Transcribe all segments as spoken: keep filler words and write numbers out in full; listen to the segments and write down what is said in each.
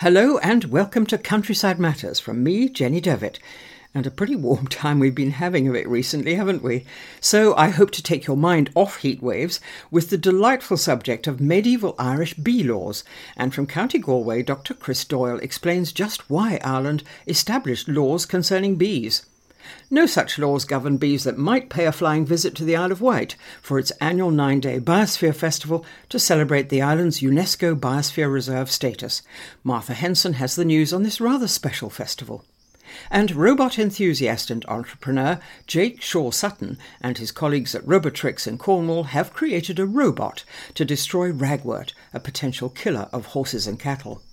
Hello and welcome to Countryside Matters from me, Jenny Devitt. And a pretty warm time we've been having of it recently, haven't we? So I hope to take your mind off heat waves with the delightful subject of medieval Irish bee laws. And from County Galway, Doctor Chris Doyle explains just why Ireland established laws concerning bees. No such laws govern bees that might pay a flying visit to the Isle of Wight for its annual nine-day Biosphere Festival to celebrate the island's UNESCO Biosphere Reserve status. Martha Henson has the news on this rather special festival. And robot enthusiast and entrepreneur Jake Shaw-Sutton and his colleagues at Robotrix in Cornwall have created a robot to destroy ragwort, a potential killer of horses and cattle.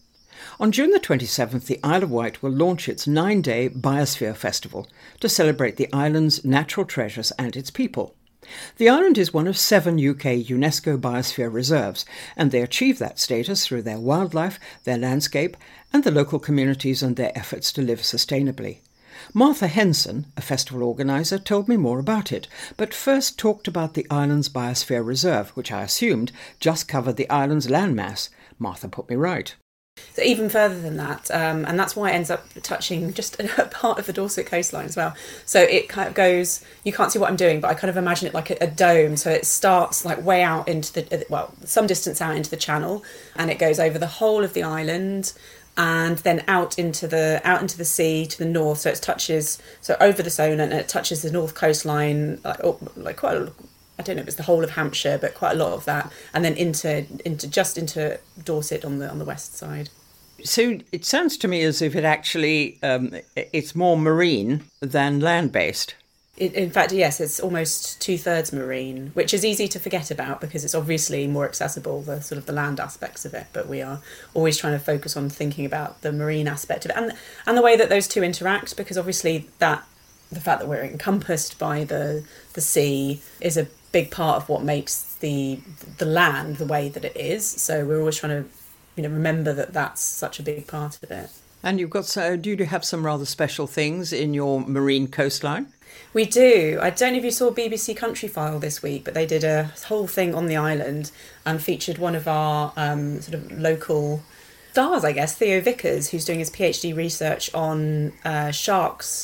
On June the twenty-seventh, the Isle of Wight will launch its nine-day Biosphere Festival to celebrate the island's natural treasures and its people. The island is one of seven U K UNESCO Biosphere Reserves, and they achieve that status through their wildlife, their landscape, and the local communities and their efforts to live sustainably. Martha Henson, a festival organiser, told me more about it, but first talked about the island's Biosphere Reserve, which I assumed just covered the island's landmass. Martha put me right. So even further than that, um, and that's why it ends up touching just a part of the Dorset coastline as well. So it kind of goes, you can't see what I'm doing, but I kind of imagine it like a, a dome. So it starts like way out into the, well, some distance out into the channel, and it goes over the whole of the island and then out into the out into the sea to the north. So it touches, so over the Solent, and it touches the north coastline, like, oh, like quite a I don't know if it's the whole of Hampshire, but quite a lot of that, and then into into just into Dorset on the on the west side. So it sounds to me as if it actually um, it's more marine than land-based. It, in fact, yes, it's almost two-thirds marine, which is easy to forget about because it's obviously more accessible, the sort of the land aspects of it. But we are always trying to focus on thinking about the marine aspect of it and and the way that those two interact, because obviously that the fact that we're encompassed by the the sea is a big part of what makes the the land the way that it is. So we're always trying to, you know, remember that that's such a big part of it. And you've got so do you have some rather special things in your marine coastline? We do. I don't know if you saw B B C Countryfile this week, but they did a whole thing on the island and featured one of our um, sort of local stars, I guess, Theo Vickers, who's doing his PhD research on uh, sharks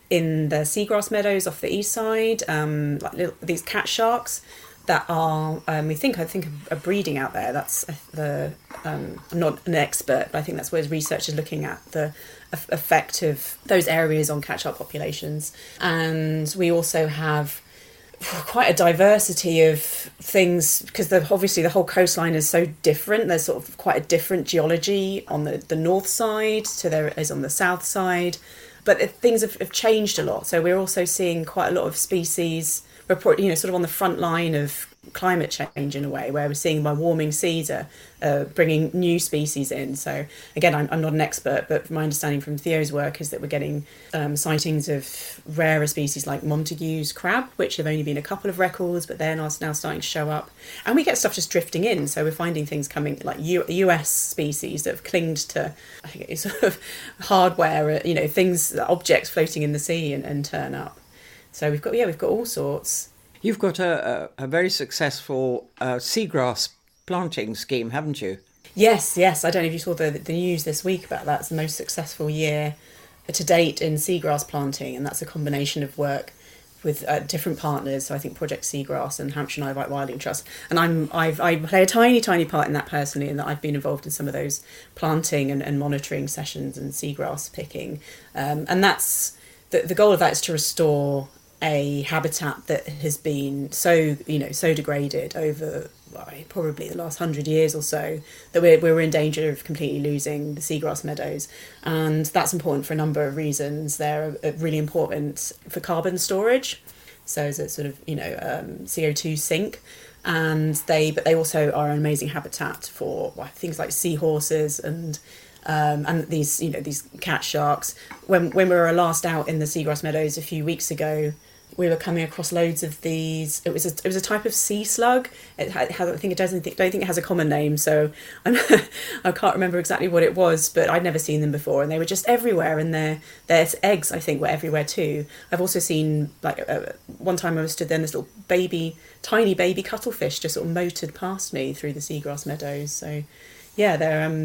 in the seagrass meadows off the east side, um, like little, these cat sharks that are, um, we think, I think, are breeding out there. That's the, um, I'm not an expert, but I think that's where his research is looking at the effect of those areas on cat shark populations. And we also have quite a diversity of things because the, obviously the whole coastline is so different. There's sort of quite a different geology on the, the north side to there is on the south side. But things have, have changed a lot. So we're also seeing quite a lot of species, we're, you know, sort of on the front line of climate change in a way, where we're seeing by warming seas are uh, bringing new species in. So again, I'm, I'm not an expert, but my understanding from Theo's work is that we're getting um, sightings of rarer species like Montague's crab, which have only been a couple of records, but they're now, now starting to show up. And we get stuff just drifting in. So we're finding things coming like U- U S species that have clinged to, I think it's sort of hardware, you know, things, objects floating in the sea and, and turn up. So we've got, yeah, we've got all sorts. You've got a, a, a very successful uh, seagrass planting scheme, haven't you? Yes, yes. I don't know if you saw the, the news this week about that. It's the most successful year to date in seagrass planting, and that's a combination of work with uh, different partners. So I think Project Seagrass and Hampshire and Ivite Wilding Trust. And I'm I've I play a tiny, tiny part in that personally, in that I've been involved in some of those planting and, and monitoring sessions and seagrass picking. Um, and that's the the goal of that is to restore a habitat that has been so, you know, so degraded over well, probably the last hundred years or so that we're, we're in danger of completely losing the seagrass meadows. And that's important for a number of reasons. They're really important for carbon storage. So as a sort of, you know, um, C O two sink. And they, but they also are an amazing habitat for well, things like seahorses and Um, and these, you know, these cat sharks. When when we were last out in the seagrass meadows a few weeks ago, we were coming across loads of these. It was a, it was a type of sea slug. It has, I think it doesn't. I don't think it has a common name, so I'm, I can't remember exactly what it was. But I'd never seen them before, and they were just everywhere. And their their eggs, I think, were everywhere too. I've also seen like uh, one time I was stood there, and this little baby, tiny baby cuttlefish just sort of motored past me through the seagrass meadows. So, yeah, they're um,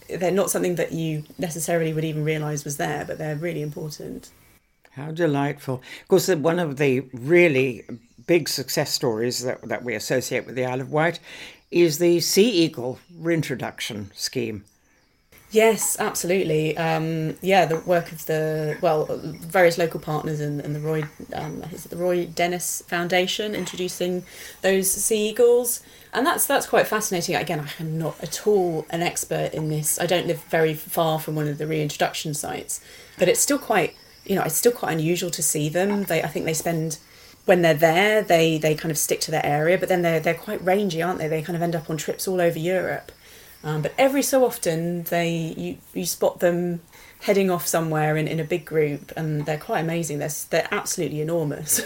they're not something that you necessarily would even realise was there, but they're really important. How delightful. Of course, one of the really big success stories that, that we associate with the Isle of Wight is the Sea Eagle reintroduction scheme. Yes, absolutely. Um, yeah, the work of the, well, various local partners and, and the Roy, um, is it the Roy Dennis Foundation introducing those sea eagles. And that's that's quite fascinating. Again, I'm not at all an expert in this. I don't live very far from one of the reintroduction sites, but it's still quite, you know, it's still quite unusual to see them. They, I think they spend, when they're there, they, they kind of stick to their area, but then they're, they're quite rangy, aren't they? They kind of end up on trips all over Europe. Um, but every so often, they you, you spot them heading off somewhere in, in a big group, and they're quite amazing. They're, they're absolutely enormous.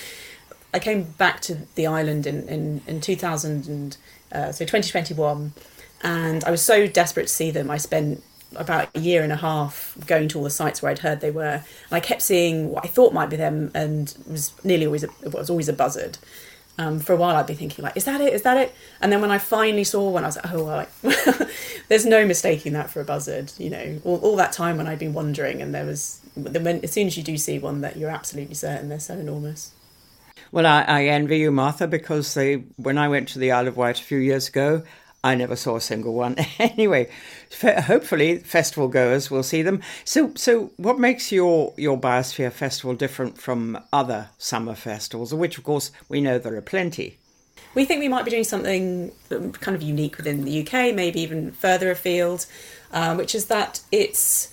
I came back to the island in, in, in two thousand, and, uh, so twenty twenty-one, and I was so desperate to see them. I spent about a year and a half going to all the sites where I'd heard they were, and I kept seeing what I thought might be them, and it was nearly always a, it was always a buzzard. Um, for a while I'd be thinking like, is that it? Is that it? And then when I finally saw one, I was like, oh, well, there's no mistaking that for a buzzard. You know, all, all that time when I'd been wondering, and there was, when, as soon as you do see one, that you're absolutely certain they're so enormous. Well, I, I envy you, Martha, because they, when I went to the Isle of Wight a few years ago, I never saw a single one. Anyway, f- hopefully festival goers will see them. So so what makes your, your Biosphere Festival different from other summer festivals, of which, of course, we know there are plenty? We think we might be doing something kind of unique within the U K, maybe even further afield, uh, which is that it's,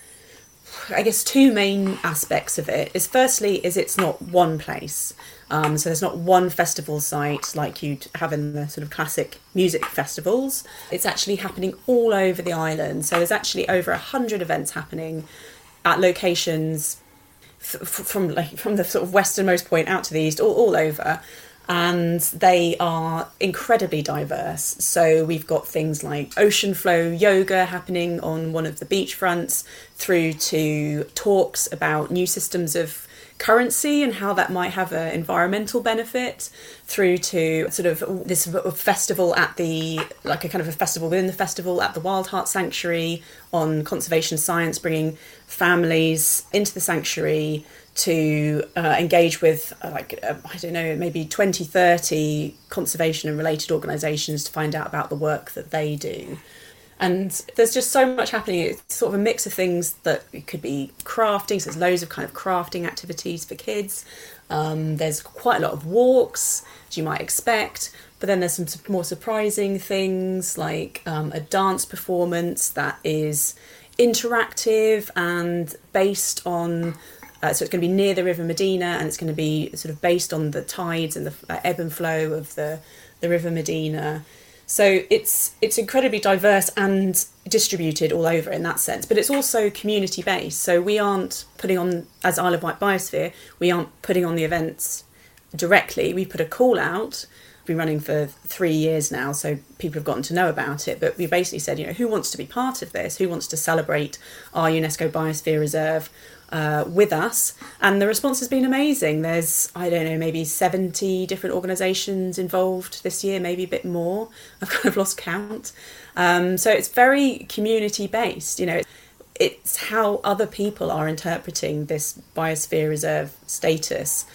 I guess, two main aspects of it. Is firstly, is it's not one place. Um, so there's not one festival site like you'd have in the sort of classic music festivals. It's actually happening all over the island. So there's actually over a hundred events happening at locations f- from like from the sort of westernmost point out to the east, all, all over. And they are incredibly diverse. So we've got things like ocean flow yoga happening on one of the beachfronts, through to talks about new systems of currency and how that might have an environmental benefit, through to sort of this festival at the, like a kind of a festival within the festival at the Wild Heart Sanctuary on conservation science, bringing families into the sanctuary to uh, engage with uh, like uh, I don't know, maybe twenty, thirty conservation and related organisations to find out about the work that they do. And there's just so much happening. It's sort of a mix of things that it could be crafting, so there's loads of kind of crafting activities for kids. Um, there's quite a lot of walks, as you might expect, but then there's some more surprising things like um, a dance performance that is interactive and based on Uh, so it's going to be near the River Medina, and it's going to be sort of based on the tides and the uh, ebb and flow of the, the River Medina. So it's it's incredibly diverse and distributed all over in that sense, but it's also community based. So we aren't putting on, as Isle of Wight Biosphere, we aren't putting on the events directly. We put a call out. We've been running for three years now, so people have gotten to know about it. But we basically said, you know, who wants to be part of this? Who wants to celebrate our UNESCO Biosphere Reserve Uh, with us? And the response has been amazing. There's, I don't know, maybe seventy different organisations involved this year, maybe a bit more. I've kind of lost count. Um, so it's very community based, you know, it's how other people are interpreting this Biosphere Reserve status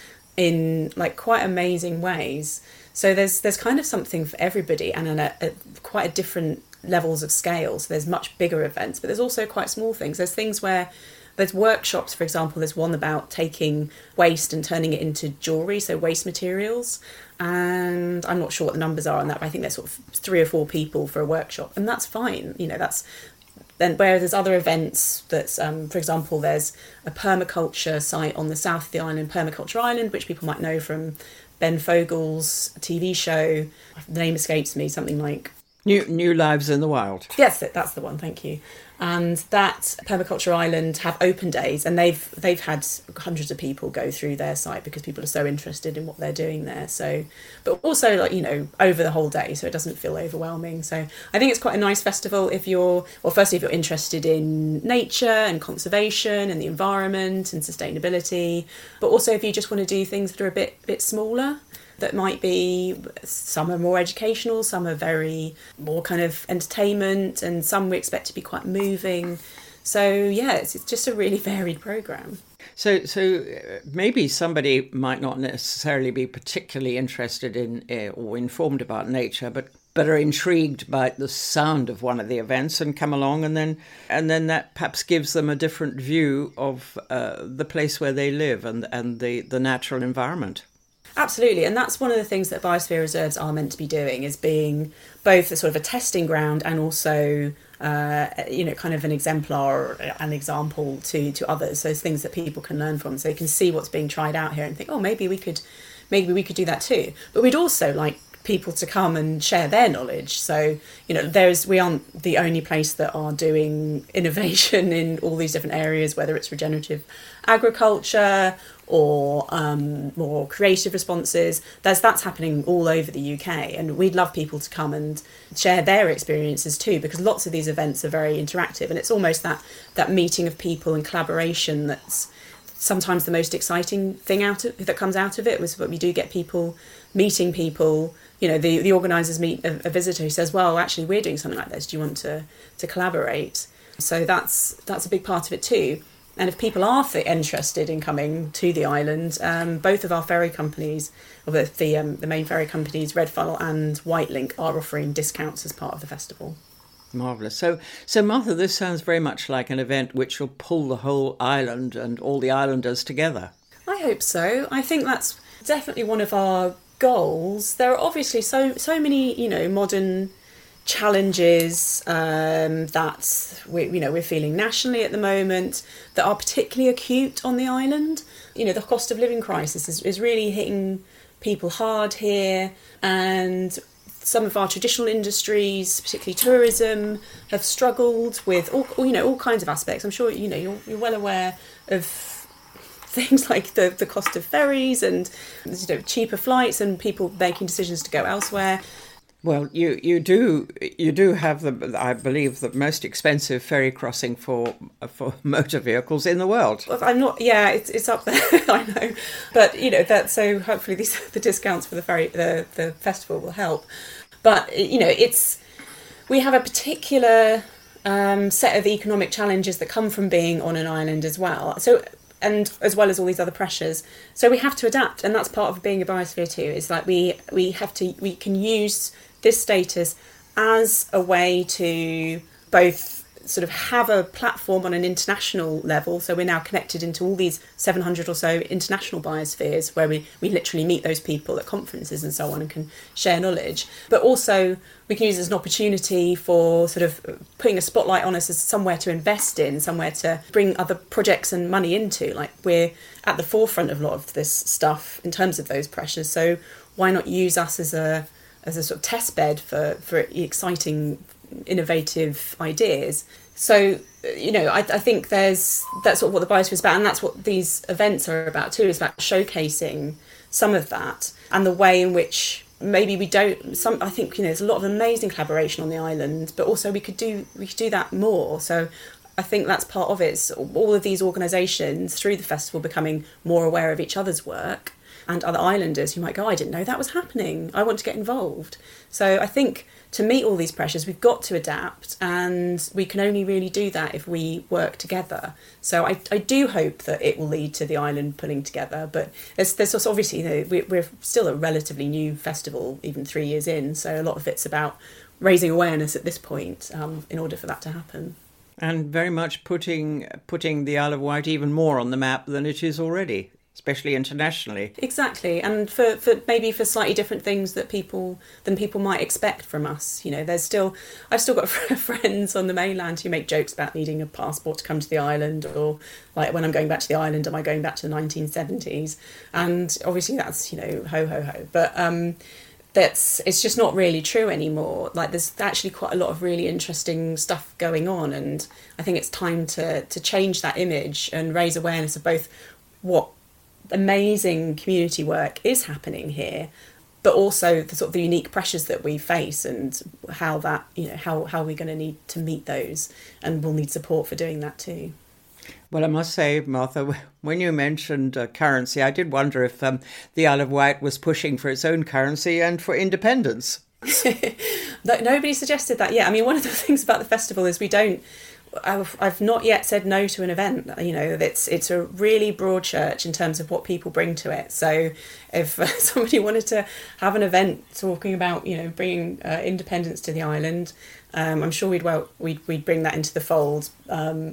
in like quite amazing ways. So there's there's kind of something for everybody, and at a, a, quite a different levels of scale. So there's much bigger events, but there's also quite small things. There's things where there's workshops, for example, there's one about taking waste and turning it into jewellery, so waste materials. And I'm not sure what the numbers are on that, but I think there's sort of three or four people for a workshop, and that's fine. You know, that's then where there's other events that's, um, for example, there's a permaculture site on the south of the island, Permaculture Island, which people might know from Ben Fogle's T V show. The name escapes me, something like New New Lives in the Wild. Yes, that's the one. Thank you. And that Permaculture Island have open days, and they've they've had hundreds of people go through their site because people are so interested in what they're doing there. So, but also like, you know, over the whole day, so it doesn't feel overwhelming. So I think it's quite a nice festival if you're, well, firstly, if you're interested in nature and conservation and the environment and sustainability, but also if you just want to do things that are a bit bit smaller. that might be, some are more educational, some are very more kind of entertainment, and some we expect to be quite moving. So yeah, it's, it's just a really varied programme. So, so maybe somebody might not necessarily be particularly interested in uh, or informed about nature, but but are intrigued by the sound of one of the events and come along, and then and then that perhaps gives them a different view of uh, the place where they live and and the, the natural environment. Absolutely, and that's one of the things that biosphere reserves are meant to be doing, is being both a sort of a testing ground and also uh, you know, kind of an exemplar, an example to to others. So it's things that people can learn from, so they can see what's being tried out here and think, oh, maybe we could, maybe we could do that too. But we'd also like people to come and share their knowledge. So, you know, there's we aren't the only place that are doing innovation in all these different areas, whether it's regenerative agriculture or um, more creative responses. There's that's happening all over the U K, and we'd love people to come and share their experiences too, because lots of these events are very interactive, and it's almost that that meeting of people and collaboration that's sometimes the most exciting thing out of, that comes out of it. Was what we do get people meeting people. You know, the, the organisers meet a, a visitor who says, well, actually, we're doing something like this. Do you want to, to collaborate? So that's that's a big part of it too. And if people are th- interested in coming to the island, um, both of our ferry companies, or the the, um, the main ferry companies, Red Funnel and Whitelink, are offering discounts as part of the festival. Marvellous. So, so Martha, this sounds very much like an event which will pull the whole island and all the islanders together. I hope so. I think that's definitely one of our goals. There are obviously so so many, you know, modern challenges um, that we, you know, we're feeling nationally at the moment that are particularly acute on the island. You know, the cost of living crisis is, is really hitting people hard here, and some of our traditional industries, particularly tourism, have struggled with all, you know, all kinds of aspects. I'm sure, you know, you're, you're well aware of things like the, the cost of ferries and, you know, cheaper flights and people making decisions to go elsewhere. Well, you, you do you do have the I believe the most expensive ferry crossing for for motor vehicles in the world. Well, I'm not. Yeah, it's it's up there. I know, but you know that. So hopefully these the discounts for the ferry the the festival will help. But you know, it's we have a particular um, set of economic challenges that come from being on an island as well. So. And as well as all these other pressures, so we have to adapt, and that's part of being a biosphere too. Is like we we have to we can use this status as a way to both sort of have a platform on an international level. So we're now connected into all these seven hundred or so international biospheres where we, we literally meet those people at conferences and so on and can share knowledge. But also we can use it as an opportunity for sort of putting a spotlight on us as somewhere to invest in, somewhere to bring other projects and money into. Like we're at the forefront of a lot of this stuff in terms of those pressures. So why not use us as a as a sort of test bed for, for exciting innovative ideas. So, you know, I, I think there's that's sort of what the biosphere is about, and that's what these events are about too, is about showcasing some of that and the way in which maybe we don't some I think, you know, there's a lot of amazing collaboration on the island, but also we could do we could do that more. So I think that's part of it. It's all of these organisations through the festival becoming more aware of each other's work, and other islanders who might go, I didn't know that was happening, I want to get involved. So I think to meet all these pressures, we've got to adapt, and we can only really do that if we work together. So I, I do hope that it will lead to the island pulling together, but there's, there's also obviously, you know, we, we're still a relatively new festival, even three years in, so a lot of it's about raising awareness at this point um, in order for that to happen. And very much putting putting the Isle of Wight even more on the map than it is already, especially internationally. Exactly, and for, for maybe for slightly different things that people than people might expect from us. You know, there's still I've still got friends on the mainland who make jokes about needing a passport to come to the island, or like when I'm going back to the island, am I going back to the nineteen seventies? And obviously that's, you know, ho ho ho. But um, that's it's just not really true anymore. Like there's actually quite a lot of really interesting stuff going on, and I think it's time to to change that image and raise awareness of both what amazing community work is happening here, but also the sort of the unique pressures that we face and how that, you know, how, how we're going to need to meet those, and we'll need support for doing that too. Well, I must say, Martha, when you mentioned uh, currency, I did wonder if um, the Isle of Wight was pushing for its own currency and for independence. Nobody suggested that yet. I mean, one of the things about the festival is we don't. I've, I've not yet said no to an event. You know, it's it's a really broad church in terms of what people bring to it. So, if uh, somebody wanted to have an event talking about, you know, bringing uh, independence to the island, um, I'm sure we'd well we'd we'd bring that into the fold. Um,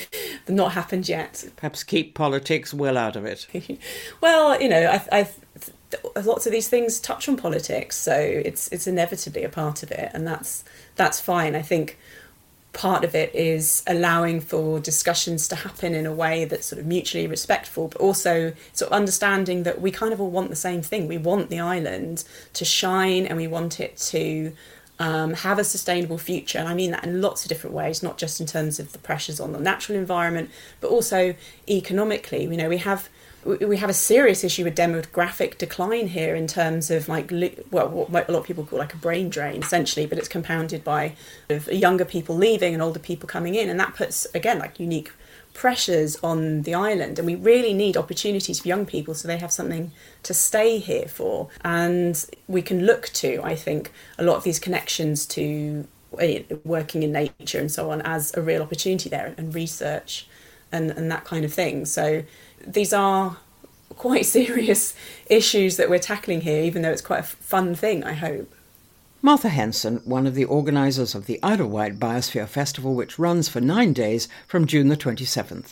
not happened yet. Perhaps keep politics well out of it. Well, you know, I. I lots of these things touch on politics, so it's it's inevitably a part of it, and that's that's fine. I think part of it is allowing for discussions to happen in a way that's sort of mutually respectful, but also sort of understanding that we kind of all want the same thing. We want the island to shine, and we want it to um, have a sustainable future. And I mean that in lots of different ways, not just in terms of the pressures on the natural environment, but also economically. You know, we have we have a serious issue with demographic decline here in terms of like, well, what a lot of people call like a brain drain essentially, but it's compounded by younger people leaving and older people coming in. And that puts, again, like unique pressures on the island. And we really need opportunities for young people so they have something to stay here for. And we can look to, I think, a lot of these connections to working in nature and so on as a real opportunity there, and research and, and that kind of thing. So these are quite serious issues that we're tackling here, even though it's quite a fun thing, I hope. Martha Henson, one of the organisers of the Isle of Wight Biosphere Festival, which runs for nine days from June the twenty-seventh.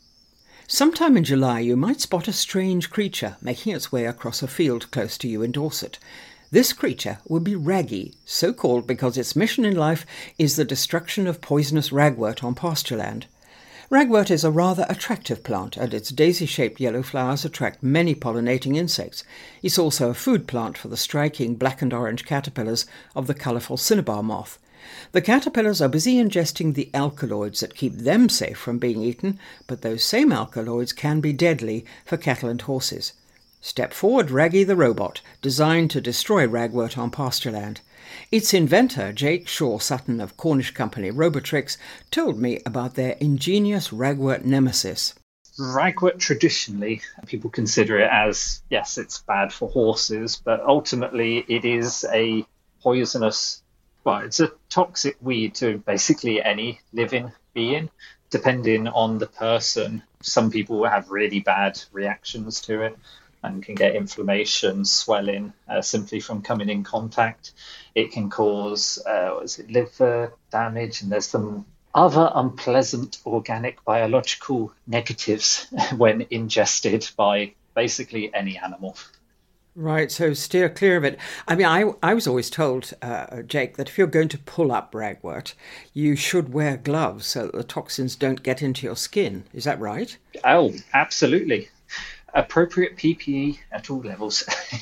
Sometime in July you might spot a strange creature making its way across a field close to you in Dorset. This creature would be raggy, so called because its mission in life is the destruction of poisonous ragwort on pastureland. Ragwort is a rather attractive plant, and its daisy-shaped yellow flowers attract many pollinating insects. It's also a food plant for the striking black and orange caterpillars of the colourful cinnabar moth. The caterpillars are busy ingesting the alkaloids that keep them safe from being eaten, but those same alkaloids can be deadly for cattle and horses. Step forward Raggy the robot, designed to destroy ragwort on pastureland. Its inventor, Jake Shaw Sutton of Cornish company Robotrix, told me about their ingenious ragwort nemesis. Ragwort, traditionally, people consider it as, yes, it's bad for horses, but ultimately it is a poisonous, well, it's a toxic weed to basically any living being, depending on the person. Some people have really bad reactions to it and can get inflammation, swelling, uh, simply from coming in contact. It can cause uh, what is it, liver damage, and there's some other unpleasant organic biological negatives when ingested by basically any animal. Right, so steer clear of it. I mean, I, I was always told, uh, Jake, that if you're going to pull up ragwort, you should wear gloves so that the toxins don't get into your skin. Is that right? Oh, absolutely. Appropriate P P E at all levels.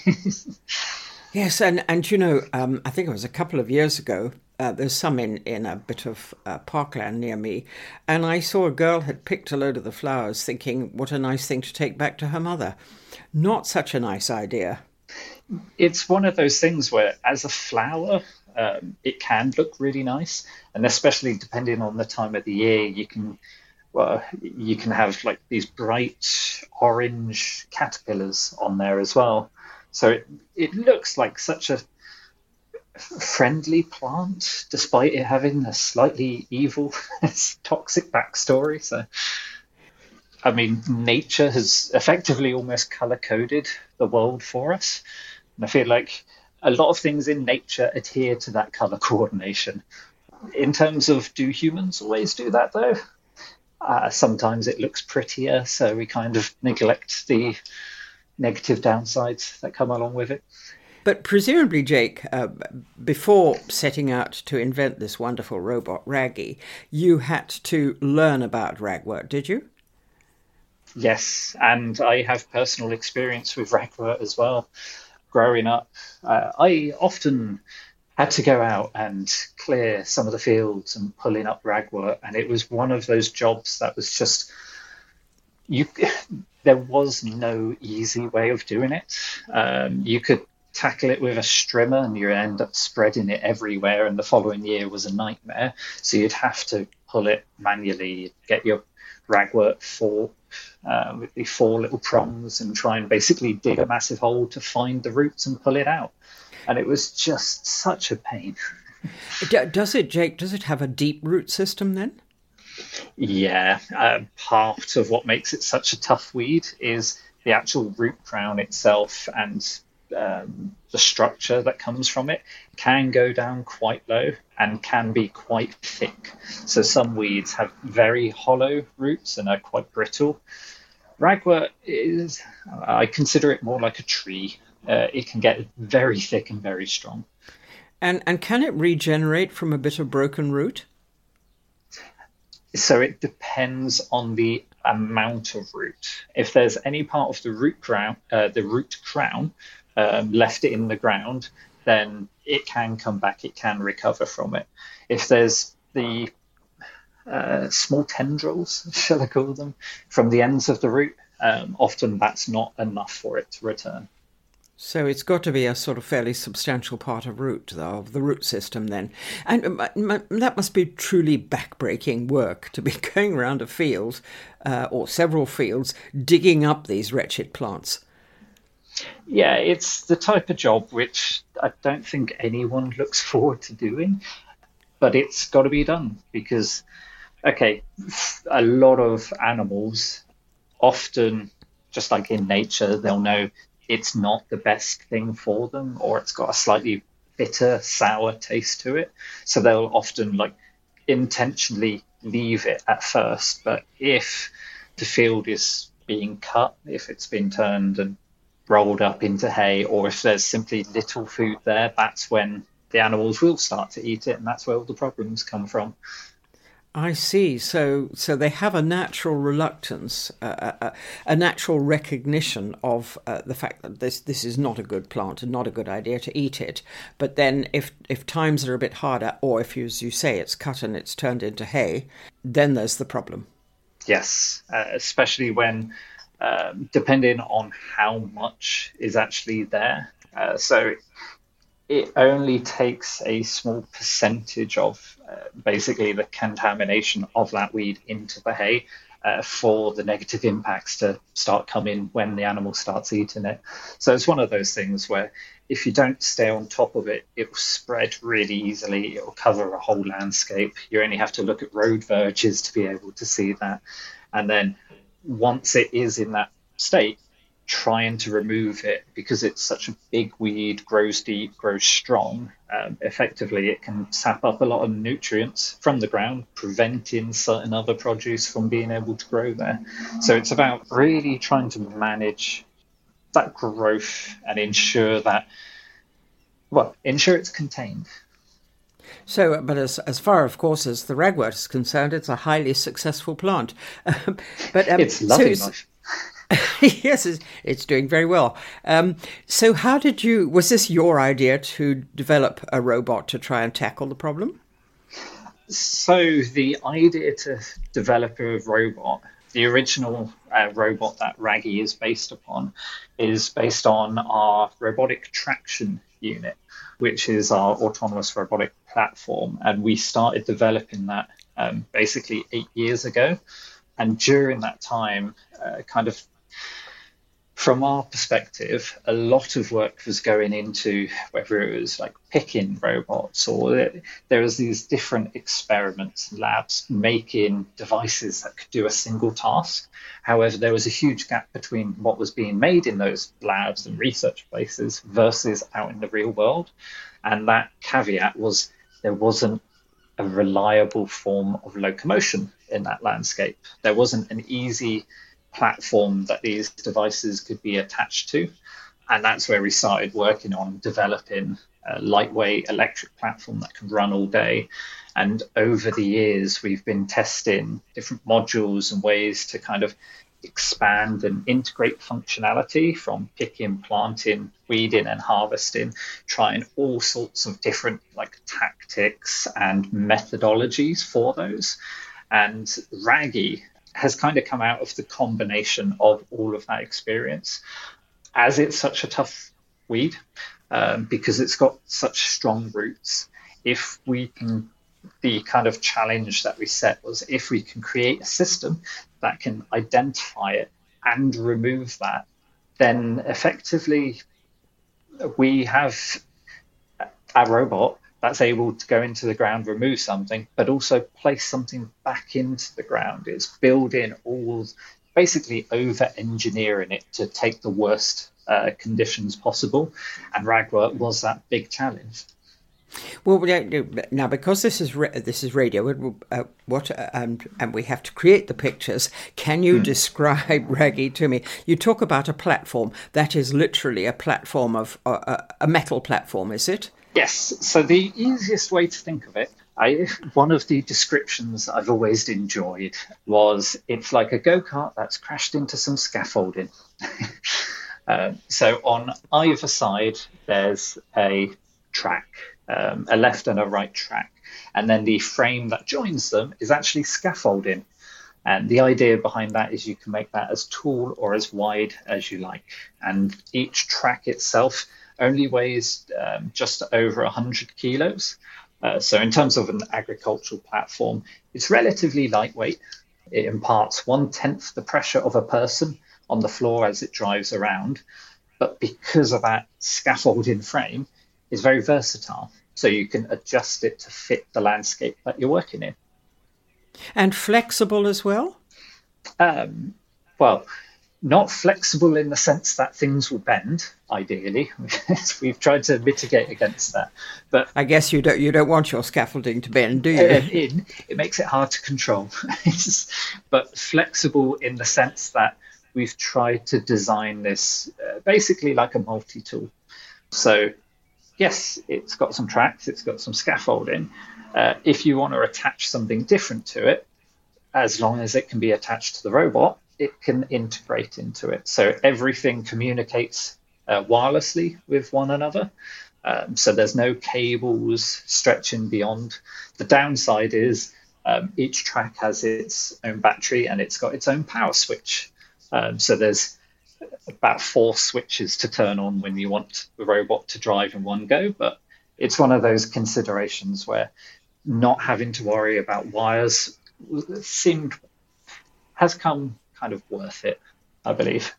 Yes, and, and you know, um, I think it was a couple of years ago, uh, there's some in, in a bit of uh, parkland near me, and I saw a girl had picked a load of the flowers thinking, what a nice thing to take back to her mother. Not such a nice idea. It's one of those things where, as a flower, um, it can look really nice, and especially depending on the time of the year, you can well, you can have like these bright orange caterpillars on there as well. So it, it looks like such a friendly plant, despite it having a slightly evil, toxic backstory. So, I mean, nature has effectively almost color-coded the world for us. And I feel like a lot of things in nature adhere to that color coordination. In terms of, do humans always do that, though? Uh, sometimes it looks prettier, so we kind of neglect the negative downsides that come along with it. But presumably, Jake, uh, before setting out to invent this wonderful robot, Raggy, you had to learn about ragwort, did you? Yes, and I have personal experience with ragwort as well. Growing up, uh, I often had to go out and clear some of the fields and pulling up ragwort, and it was one of those jobs that was just you there was no easy way of doing it. Um, you could tackle it with a strimmer and you end up spreading it everywhere, and the following year was a nightmare. So you'd have to pull it manually, get your ragwort fork uh, with the four little prongs and try and basically dig a massive hole to find the roots and pull it out. And it was just such a pain. Does it, Jake, does it have a deep root system then? Yeah, uh, part of what makes it such a tough weed is the actual root crown itself, and um, the structure that comes from it can go down quite low and can be quite thick. So some weeds have very hollow roots and are quite brittle. Ragwort is, I consider it more like a tree. Uh, it can get very thick and very strong. And and can it regenerate from a bit of broken root? So it depends on the amount of root. If there's any part of the root crown, uh, the root crown um, left in the ground, then it can come back. It can recover from it. If there's the uh, small tendrils, shall I call them, from the ends of the root, um, often that's not enough for it to return. So it's got to be a sort of fairly substantial part of root, though, of the root system then. And that must be truly backbreaking work, to be going around a field, uh, or several fields, digging up these wretched plants. Yeah, it's the type of job which I don't think anyone looks forward to doing, but it's got to be done because, okay, a lot of animals, often, just like in nature, they'll know it's not the best thing for them, or it's got a slightly bitter, sour taste to it. So they'll often like intentionally leave it at first. But if the field is being cut, if it's been turned and rolled up into hay, or if there's simply little food there, that's when the animals will start to eat it, and that's where all the problems come from. I see. So, so they have a natural reluctance, uh, a, a natural recognition of uh, the fact that this this is not a good plant and not a good idea to eat it. But then, if if times are a bit harder, or if, as you say, it's cut and it's turned into hay, then there's the problem. Yes, uh, especially when, um, depending on how much is actually there. Uh, so. It only takes a small percentage of uh, basically the contamination of that weed into the hay uh, for the negative impacts to start coming when the animal starts eating it. So it's one of those things where if you don't stay on top of it, it will spread really easily. It will cover a whole landscape. You only have to look at road verges to be able to see that. And then once it is in that state, trying to remove it, because it's such a big weed, grows deep, grows strong, um, effectively it can sap up a lot of nutrients from the ground, preventing certain other produce from being able to grow there. So it's about really trying to manage that growth and ensure that, well, ensure it's contained. So, but as as far, of course, as the ragwort is concerned, it's a highly successful plant. Um, but um, it's lovely so, life. Yes, it's, it's doing very well. Um, so how did you, was this your idea to develop a robot to try and tackle the problem? So the idea to develop a robot, the original uh, robot that Raggy is based upon, is based on our robotic traction unit, which is our autonomous robotic platform. And we started developing that um, basically eight years ago. And during that time, uh, kind of from our perspective, a lot of work was going into whether it was like picking robots, or there, there was these different experiments, labs making devices that could do a single task. However, there was a huge gap between what was being made in those labs and research places versus out in the real world. And that caveat was there wasn't a reliable form of locomotion in that landscape. There wasn't an easy platform that these devices could be attached to. And that's where we started working on developing a lightweight electric platform that can run all day. And over the years, we've been testing different modules and ways to kind of expand and integrate functionality from picking, planting, weeding and harvesting, trying all sorts of different like tactics and methodologies for those. And Raggy has kind of come out of the combination of all of that experience. As it's such a tough weed, um, because it's got such strong roots. If we can, the kind of challenge that we set was if we can create a system that can identify it and remove that, then effectively we have a robot that's able to go into the ground, remove something, but also place something back into the ground. It's build in all, basically over-engineering it to take the worst uh, conditions possible. And Ragwort was that big challenge. Well, now because this is ra- this is radio, uh, what uh, and and we have to create the pictures. Can you mm. describe, Raggy, to me? You talk about a platform that is literally a platform of uh, a metal platform, is it? Yes. So the easiest way to think of it, I, one of the descriptions I've always enjoyed was it's like a go-kart that's crashed into some scaffolding. uh, so on either side, there's a track. Um, a left and a right track, and then the frame that joins them is actually scaffolding, and the idea behind that is you can make that as tall or as wide as you like, and each track itself only weighs um, just over one hundred kilos, uh, so in terms of an agricultural platform it's relatively lightweight. It imparts one-tenth the pressure of a person on the floor as it drives around, but because of that scaffolding frame, is very versatile, so you can adjust it to fit the landscape that you're working in. And flexible as well? Um, well, not flexible in the sense that things will bend, ideally. We've tried to mitigate against that. But I guess you don't you don't want your scaffolding to bend, do you? In, it makes it hard to control. But flexible in the sense that we've tried to design this uh, basically like a multi-tool. So yes, it's got some tracks, it's got some scaffolding. Uh, if you want to attach something different to it, as long as it can be attached to the robot, it can integrate into it. So everything communicates uh, wirelessly with one another. Um, so there's no cables stretching beyond. The downside is um, each track has its own battery and it's got its own power switch. Um, so there's about four switches to turn on when you want the robot to drive in one go, but it's one of those considerations where not having to worry about wires seemed has come kind of worth it, I believe.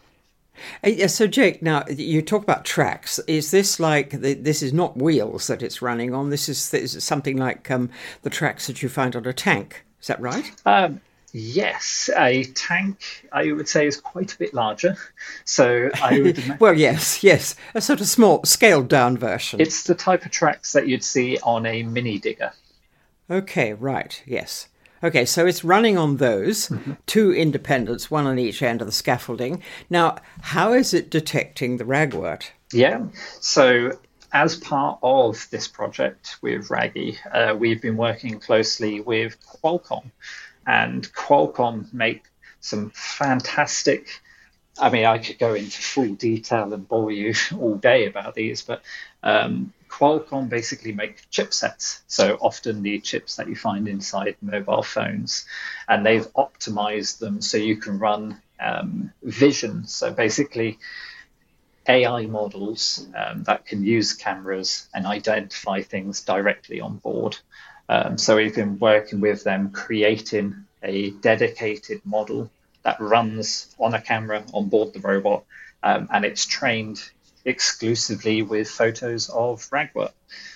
Uh, so Jake, now you talk about tracks. Is this like the, this is not wheels that it's running on? This is, this is something like um, the tracks that you find on a tank. Is that right? Um, Yes, a tank, I would say, is quite a bit larger. So I would imagine... Well, yes, yes, a sort of small, scaled-down version. It's the type of tracks that you'd see on a mini digger. Okay, right, yes. Okay, so it's running on those, mm-hmm. two independents, one on each end of the scaffolding. Now, how is it detecting the ragwort? Yeah, so as part of this project with Raggy, uh, we've been working closely with Qualcomm. And Qualcomm make some fantastic, I mean, I could go into full detail and bore you all day about these, but um, Qualcomm basically make chipsets. So often the chips that you find inside mobile phones, and they've optimized them so you can run um, vision. So basically A I models um, that can use cameras and identify things directly on board. Um, so we've been working with them, creating a dedicated model that runs on a camera on board the robot, um, and it's trained exclusively with photos of ragwort.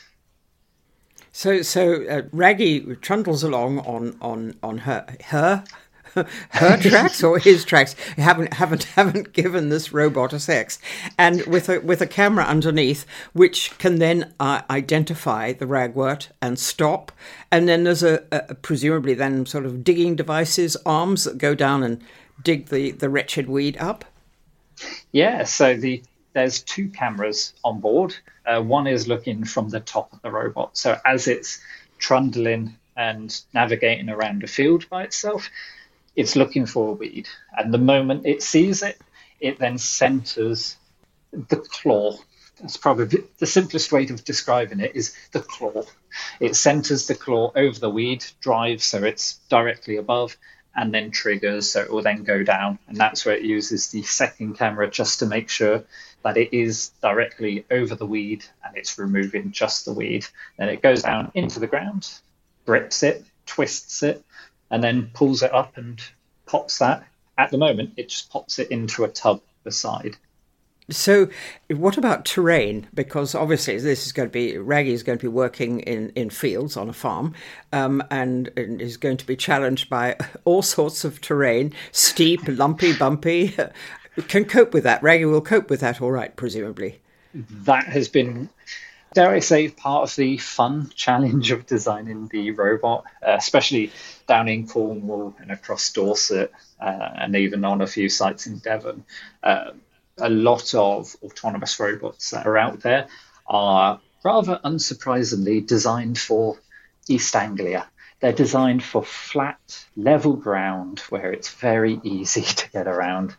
So, so uh, Raggy trundles along on on on her her. her tracks or his tracks. haven't haven't haven't given this robot a sex, and with a with a camera underneath which can then uh, identify the ragwort and stop, and then there's a, a presumably then sort of digging devices, arms that go down and dig the the wretched weed up. Yeah, so the there's two cameras on board. Uh, one is looking from the top of the robot, so as it's trundling and navigating around a field by itself, it's looking for a weed, and the moment it sees it, it then centers the claw. That's probably the simplest way of describing it, is the claw. It centers the claw over the weed, drives so it's directly above, and then triggers so it will then go down. And that's where it uses the second camera just to make sure that it is directly over the weed and it's removing just the weed. Then it goes down into the ground, grips it, twists it, and then pulls it up and pops that. At the moment, it just pops it into a tub beside. So what about terrain? Because obviously this is going to be, Raggy is going to be working in, in fields on a farm um, and, and is going to be challenged by all sorts of terrain, steep, lumpy, bumpy. Can cope with that. Raggy will cope with that all right, presumably. That has been, dare I say, part of the fun challenge of designing the robot, uh, especially down in Cornwall and across Dorset uh, and even on a few sites in Devon. Uh, a lot of autonomous robots that are out there are rather unsurprisingly designed for East Anglia. They're designed for flat, level ground where it's very easy to get around.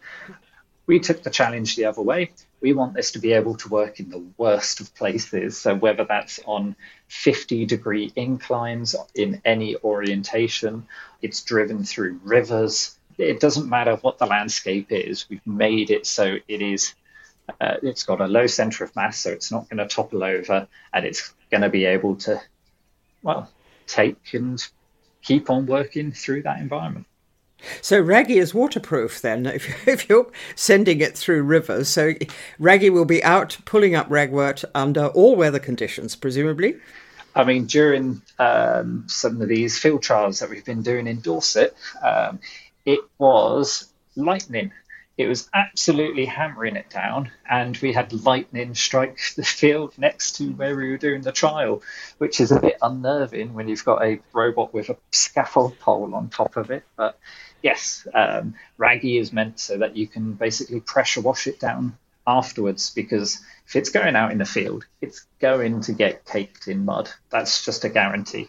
We took the challenge the other way. We want this to be able to work in the worst of places. So whether that's on fifty degree inclines in any orientation, it's driven through rivers. It doesn't matter what the landscape is. We've made it so it is, uh, it's got a low center of mass, so it's not going to topple over, and it's going to be able to, well, take and keep on working through that environment. So Raggy is waterproof then, if, if you're sending it through rivers. So Raggy will be out pulling up ragwort under all weather conditions, presumably? I mean, during um, some of these field trials that we've been doing in Dorset, um, it was lightning. It was absolutely hammering it down, and we had lightning strike the field next to where we were doing the trial, which is a bit unnerving when you've got a robot with a scaffold pole on top of it. But yes, um, Raggy is meant so that you can basically pressure wash it down afterwards, because if it's going out in the field, it's going to get caked in mud. That's just a guarantee.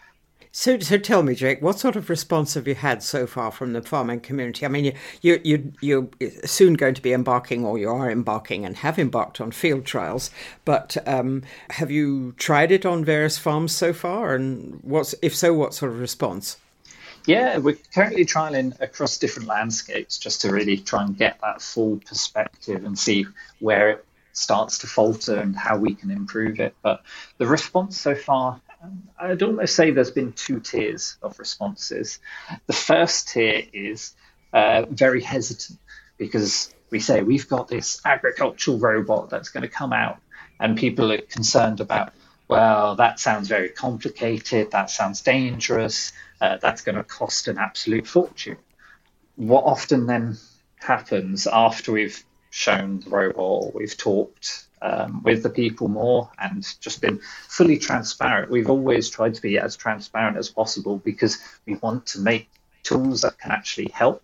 So, so tell me, Jake, what sort of response have you had so far from the farming community? I mean, you, you, you, you're soon going to be embarking, or you are embarking and have embarked on field trials, but um, have you tried it on various farms so far? And what's, if so, what sort of response? Yeah, we're currently trialing across different landscapes just to really try and get that full perspective and see where it starts to falter and how we can improve it. But the response so far, I'd almost say there's been two tiers of responses. The first tier is uh, very hesitant, because we say we've got this agricultural robot that's going to come out, and people are concerned about, well, that sounds very complicated, that sounds dangerous, uh, that's going to cost an absolute fortune. What often then happens after we've shown the robot, we've talked um, with the people more and just been fully transparent. We've always tried to be as transparent as possible, because we want to make tools that can actually help.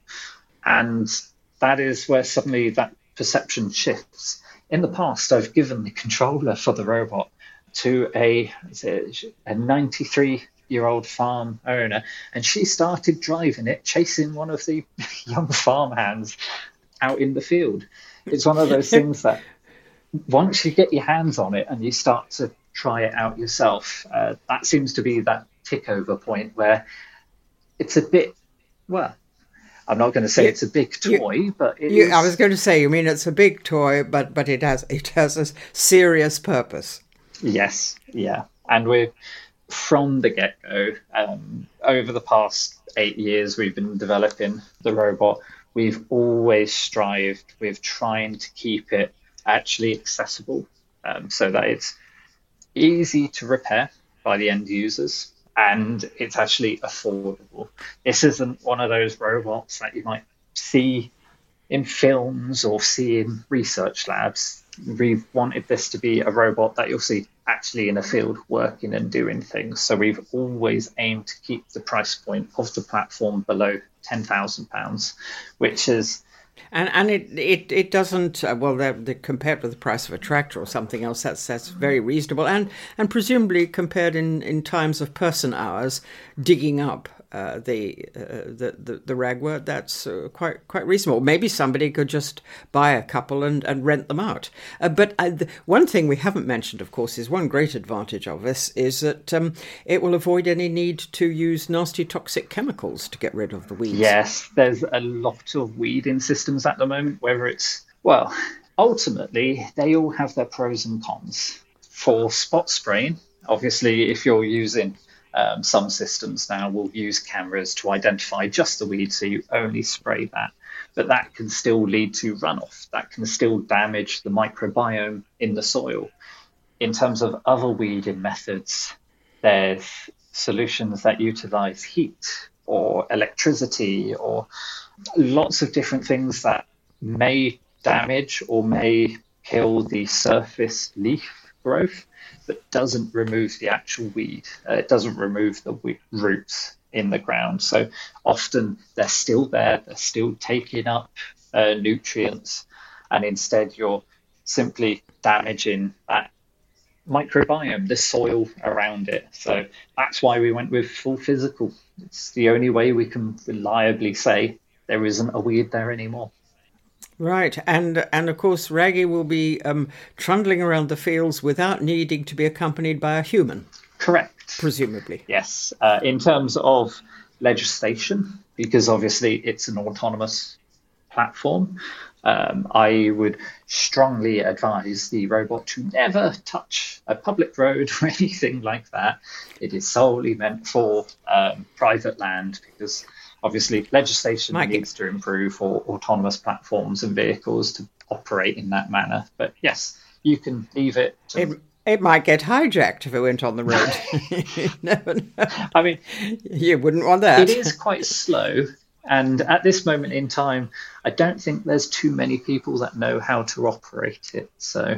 And that is where suddenly that perception shifts. In the past, I've given the controller for the robot to a, a ninety-three-year-old farm owner, and she started driving it, chasing one of the young farmhands out in the field. It's one of those things that once you get your hands on it and you start to try it out yourself, uh, that seems to be that tick over point where it's a bit, well, I'm not going to say you, it's a big toy, you, but it you, is... I was going to say, you mean it's a big toy, but but it has it has a serious purpose. Yes, yeah. And we're, from the get-go, um, over the past eight years we've been developing the robot, we've always strived with trying to keep it actually accessible, um, so that it's easy to repair by the end users and it's actually affordable. This isn't one of those robots that you might see in films or see in research labs. We've wanted this to be a robot that you'll see actually in a field working and doing things. So we've always aimed to keep the price point of the platform below ten thousand pounds, which is... And and it it, it doesn't, uh, well, they're, they're compared with the price of a tractor or something else, that's that's very reasonable. And and presumably compared in, in times of person hours, digging up uh, the, uh, the the the ragwort, that's uh, quite quite reasonable. Maybe somebody could just buy a couple and, and rent them out. Uh, but uh, the, one thing we haven't mentioned, of course, is one great advantage of this is that um, it will avoid any need to use nasty toxic chemicals to get rid of the weeds. Yes, there's a lot of weeding systems at the moment, whether it's, well, ultimately, they all have their pros and cons. For spot spraying, obviously, if you're using um, some systems now will use cameras to identify just the weed, so you only spray that. But that can still lead to runoff. That can still damage the microbiome in the soil. In terms of other weeding methods, there's solutions that utilize heat or electricity or lots of different things that may damage or may kill the surface leaf growth, but doesn't remove the actual weed. Uh, it doesn't remove the we- roots in the ground. So often they're still there, they're still taking up uh, nutrients, and instead you're simply damaging that microbiome, the soil around it. So that's why we went with full physical. It's the only way we can reliably say there isn't a weed there anymore. Right, and and of course Raggy will be um, trundling around the fields without needing to be accompanied by a human. Correct. Presumably. Yes. Uh, in terms of legislation, because obviously it's an autonomous platform, um, I would strongly advise the robot to never touch a public road or anything like that. It is solely meant for um, private land, because obviously legislation Might needs get... to improve for autonomous platforms and vehicles to operate in that manner. But yes, you can leave it to... It, it might get hijacked if it went on the road. You never know. I mean, you wouldn't want that. It is quite slow. And at this moment in time, I don't think there's too many people that know how to operate it. So...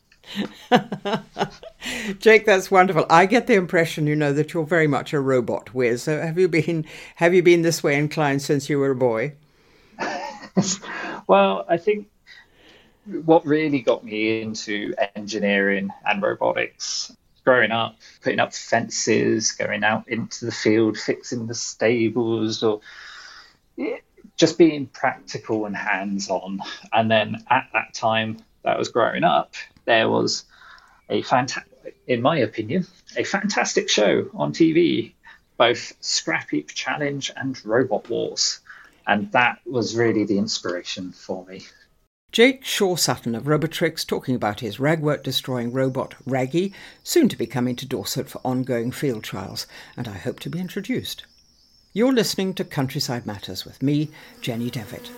Jake, that's wonderful. I get the impression, you know, that you're very much a robot whiz. So have you been have you been this way inclined since you were a boy? Well, I think what really got me into engineering and robotics, growing up, putting up fences, going out into the field, fixing the stables, or just being practical and hands-on. And then at that time that I was growing up, there was a fantastic, in my opinion, a fantastic show on T V, both Scrap Heap Challenge and Robot Wars. And that was really the inspiration for me. Jake Shaw-Sutton of Robotrix talking about his ragwork-destroying robot Raggy, soon to be coming to Dorset for ongoing field trials, and I hope to be introduced. You're listening to Countryside Matters with me, Jenny Devitt.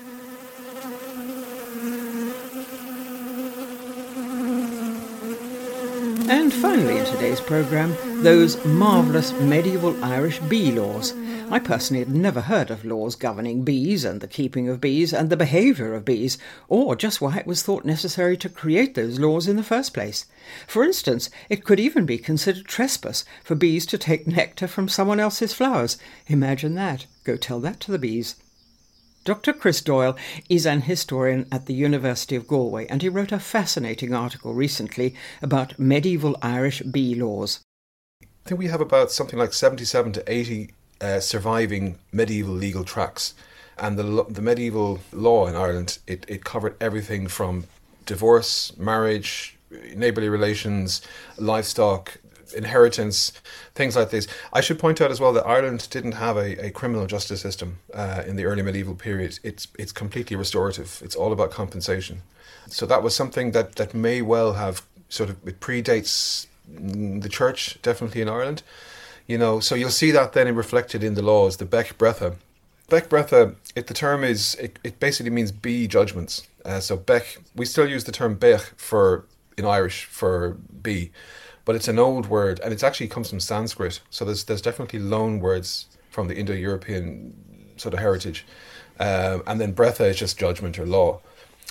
And finally in today's programme, those marvellous medieval Irish bee laws. I personally had never heard of laws governing bees and the keeping of bees and the behaviour of bees, or just why it was thought necessary to create those laws in the first place. For instance, it could even be considered trespass for bees to take nectar from someone else's flowers. Imagine that. Go tell that to the bees. Doctor Chris Doyle is an historian at the University of Galway, and he wrote a fascinating article recently about medieval Irish bee laws. I think we have about something like seventy-seven to eighty uh, surviving medieval legal tracts. And the the medieval law in Ireland, it, it covered everything from divorce, marriage, neighbourly relations, livestock, inheritance, things like this. I should point out as well that Ireland didn't have a, a criminal justice system uh, in the early medieval period. It's it's completely restorative. It's all about compensation. So that was something that, that may well have sort of, it predates the church, definitely in Ireland. You know, so you'll see that then reflected in the laws, the Bec Bretha. Bec Bretha, it, the term is, it, it basically means bee judgments. Uh, so Bec, we still use the term Bech for, in Irish, for bee. But it's an old word, and it actually comes from Sanskrit. So there's there's definitely loan words from the Indo-European sort of heritage. Um, and then Bretha is just judgment or law.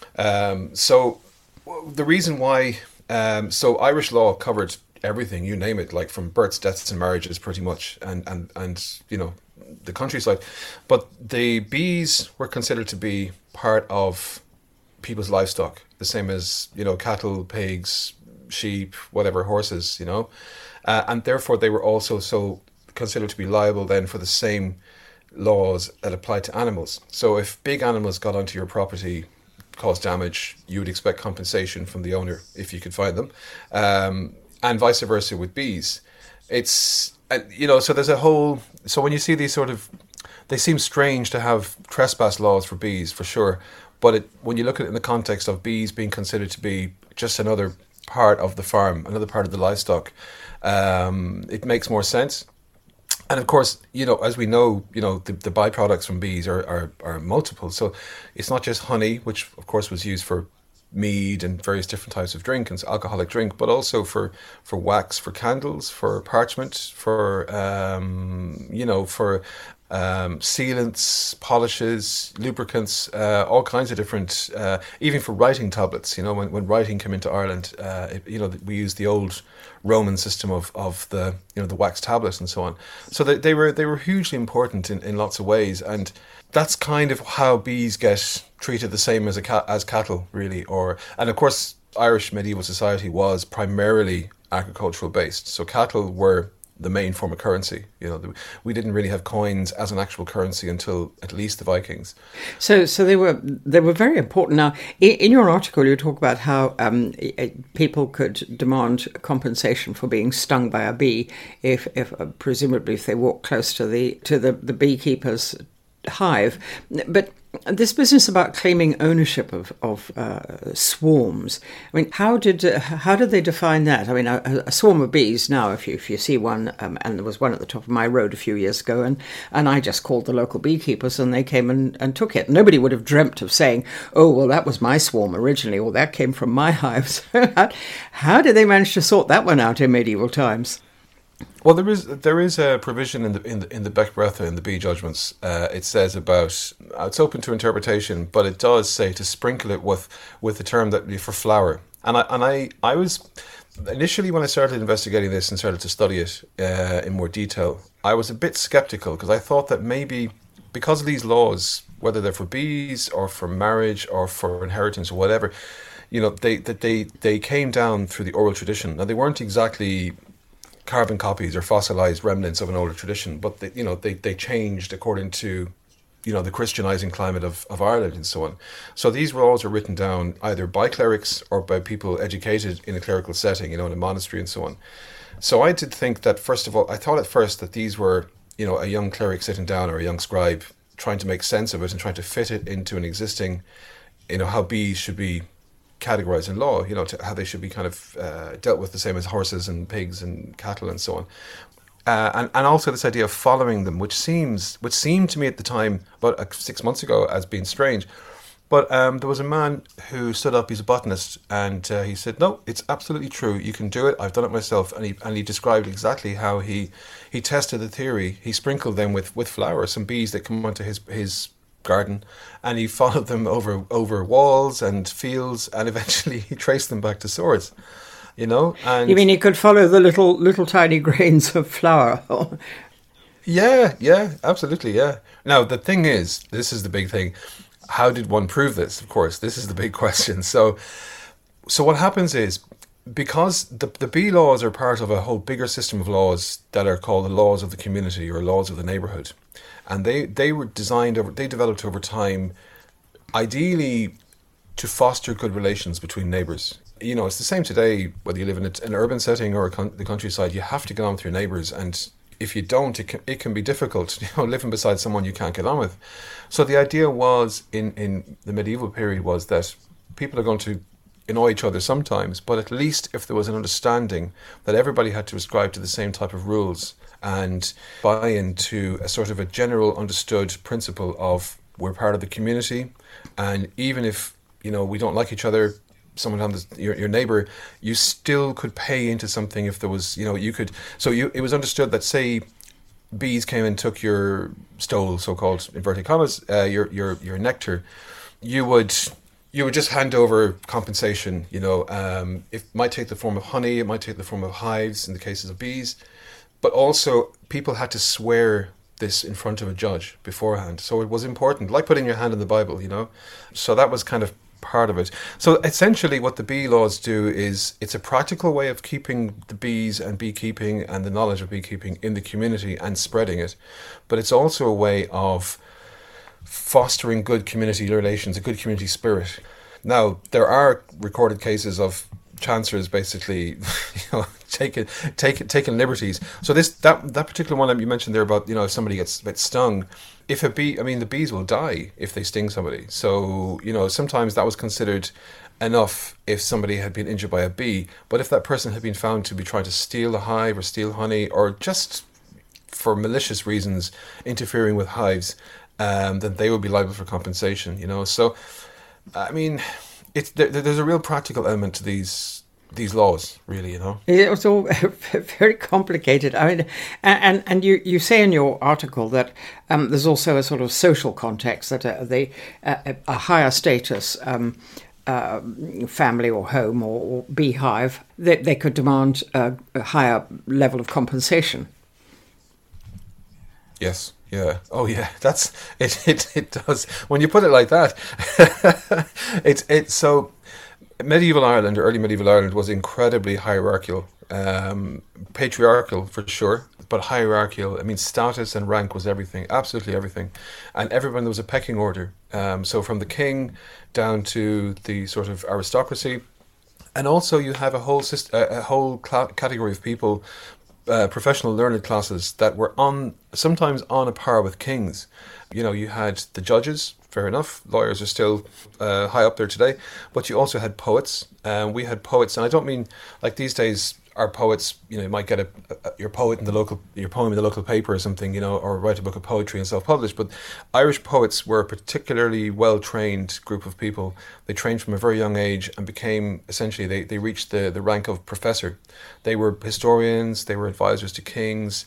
Um, so the reason why... Um, so Irish law covered everything, you name it, like from births, deaths and marriages pretty much, and, and, and you know, the countryside. But the bees were considered to be part of people's livestock, the same as, you know, cattle, pigs, sheep, whatever, horses, you know, uh, and therefore they were also so considered to be liable then for the same laws that applied to animals. So if big animals got onto your property, caused damage, you would expect compensation from the owner if you could find them, um, and vice versa with bees. It's, uh, you know, so there's a whole, so when you see these sort of, they seem strange to have trespass laws for bees, for sure, But it, when you look at it in the context of bees being considered to be just another part of the farm, another part of the livestock, um, it makes more sense. And of course, you know, as we know, you know, the, the byproducts from bees are, are, are multiple. So it's not just honey, which of course was used for mead and various different types of drink and alcoholic drink, but also for, for wax, for candles, for parchment, for, um, you know, for um, sealants, polishes, lubricants, uh, all kinds of different, uh, even for writing tablets. You know, when, when writing came into Ireland, uh, it, you know, we used the old Roman system of, of the, you know, the wax tablet and so on. So they, they were they were hugely important in, in lots of ways, and that's kind of how bees get treated the same as a cat, as cattle, really. Or and of course, Irish medieval society was primarily agricultural based, so cattle were the main form of currency. You know, we didn't really have coins as an actual currency until at least the Vikings. So, so they were they were very important. Now, in your article, you talk about how um, people could demand compensation for being stung by a bee if, if uh, presumably, if they walk close to the to the, the beekeeper's hive. But this business about claiming ownership of of uh, swarms. I mean, how did uh, how did they define that? I mean, a, a swarm of bees. Now, if you if you see one, um, and there was one at the top of my road a few years ago, and, and I just called the local beekeepers, and they came and, and took it. Nobody would have dreamt of saying, "Oh, well, that was my swarm originally," or "That came from my hives." how, how did they manage to sort that one out in medieval times? Well, there is there is a provision in the in the in the Bec Bretha in the bee judgments. Uh, it says about it's open to interpretation, but it does say to sprinkle it with with the term that for flour. And I and I I was initially, when I started investigating this and started to study it uh, in more detail, I was a bit skeptical because I thought that maybe because of these laws, whether they're for bees or for marriage or for inheritance or whatever, you know, they that they they came down through the oral tradition. Now they weren't exactly carbon copies or fossilized remnants of an older tradition, but they, you know, they, they changed according to, you know, the Christianizing climate of, of Ireland and so on. So these laws are written down either by clerics or by people educated in a clerical setting, you know, in a monastery and so on. So I did think that, first of all, I thought at first that these were, you know, a young cleric sitting down or a young scribe trying to make sense of it and trying to fit it into an existing, you know, how bees should be categorized in law, you know, to how they should be kind of uh, dealt with the same as horses and pigs and cattle and so on. Uh, and, and also this idea of following them, which seems, which seemed to me at the time, about uh, six months ago, as being strange. But um, there was a man who stood up, he's a botanist, and uh, he said, no, it's absolutely true, you can do it, I've done it myself. And he and he described exactly how he he tested the theory. He sprinkled them with, with flour, some bees that come onto his his garden, and he followed them over over walls and fields, and eventually he traced them back to swords. You know, and you mean he could follow the little little tiny grains of flour? yeah, yeah, absolutely, yeah. Now the thing is, this is the big thing. How did one prove this? Of course, this is the big question. So, so what happens is, because the the bee laws are part of a whole bigger system of laws that are called the laws of the community or laws of the neighborhood. And they, they were designed over, they developed over time, ideally to foster good relations between neighbours. You know, it's the same today, whether you live in an urban setting or a con- the countryside, you have to get on with your neighbours. And if you don't, it can, it can be difficult, you know, living beside someone you can't get on with. So the idea was, in, in the medieval period, was that people are going to annoy each other sometimes, but at least if there was an understanding that everybody had to ascribe to the same type of rules and buy into a sort of a general understood principle of we're part of the community, and even if, you know, we don't like each other, someone on the, your your neighbour, you still could pay into something if there was, you know, you could. So you it was understood that, say, bees came and took your stole, so-called inverted commas, uh, your your your nectar, you would. You would just hand over compensation, you know. Um, it might take the form of honey, it might take the form of hives in the cases of bees, but also people had to swear this in front of a judge beforehand. So it was important, like putting your hand in the Bible, you know. So that was kind of part of it. So essentially what the bee laws do is, it's a practical way of keeping the bees and beekeeping and the knowledge of beekeeping in the community and spreading it. But it's also a way of fostering good community relations, a good community spirit. Now, there are recorded cases of chancellors basically, you know, taking taking taking liberties. So this that that particular one that you mentioned there about, you know, if somebody gets gets stung, if a bee, I mean, the bees will die if they sting somebody. So, you know, sometimes that was considered enough if somebody had been injured by a bee. But if that person had been found to be trying to steal a hive or steal honey, or just for malicious reasons interfering with hives, um, then they would be liable for compensation. You know, so I mean, it's there, there's a real practical element to these these laws, really. You know, it's all very complicated. I mean, and and you, you say in your article that um, there's also a sort of social context, that uh, they uh, a higher status um, uh, family or home or, or beehive, they, they could demand a, a higher level of compensation. Yes. Yeah. Oh, yeah. That's it. It it does. When you put it like that, it's it's so. Medieval Ireland, or early medieval Ireland, was incredibly hierarchical, um, patriarchal for sure, but hierarchical. I mean, status and rank was everything, absolutely everything, and everyone, there was a pecking order. Um, so from the king down to the sort of aristocracy, and also you have a whole syst- a, a whole cl- category of people. Uh, professional learned classes that were on sometimes on a par with kings. You know, you had the judges, fair enough, lawyers are still uh, high up there today, but you also had poets. Uh, we had poets, and I don't mean like these days our poets, you know, you might get a, a your poet in the local, your poem in the local paper or something, you know, or write a book of poetry and self-publish. But Irish poets were a particularly well-trained group of people. They trained from a very young age and became, essentially, they, they reached the, the rank of professor. They were historians, they were advisors to kings,